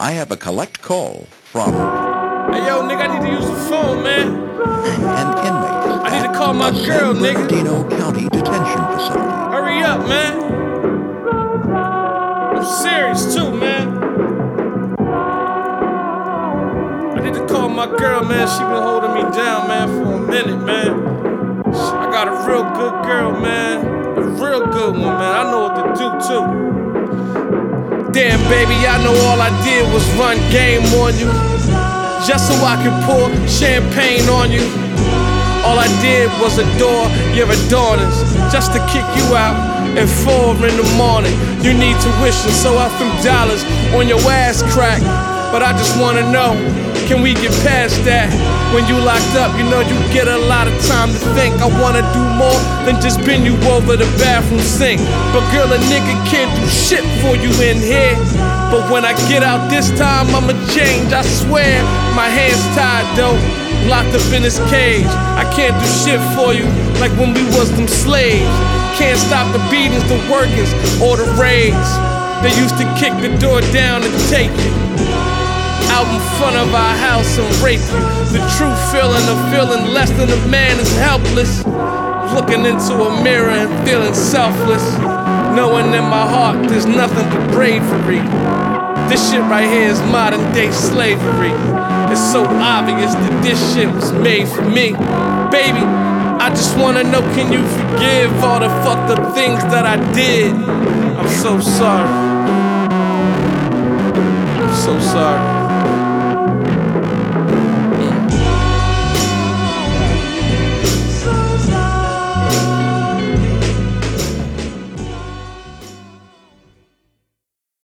I have a collect call from Hey, yo, nigga, I need to use the phone, man. an inmate I need to call my at girl, San nigga. Bernardino County Detention Facility. Hurry up, man. I'm serious, too, man. I need to call my girl, man. She been holding me down, man, for a minute, man. I got a real good girl, man. A real good one, man. I know what to do, too. Damn, baby, I know all I did was run game on you, just so I could pour champagne on you. All I did was adore your adornings, just to kick you out at 4 in the morning. You need tuition, so I threw dollars on your ass crack. But I just wanna know, can we get past that? When you locked up, you know you get a lot of time to think. I wanna do more than just bend you over the bathroom sink. But girl, a nigga can't do shit for you in here. But when I get out this time, I'ma change, I swear. My hands tied though, locked up in this cage. I can't do shit for you like when we was them slaves. Can't stop the beatings, the workings, or the raids. They used to kick the door down and take you out in front of our house and rape you. The true feeling of feeling less than a man is helpless. Looking into a mirror and feeling selfless. Knowing in my heart there's nothing but bravery. This shit right here is modern day slavery. It's so obvious that this shit was made for me. Baby, I just wanna know, can you forgive all the fucked up things that I did? I'm so sorry.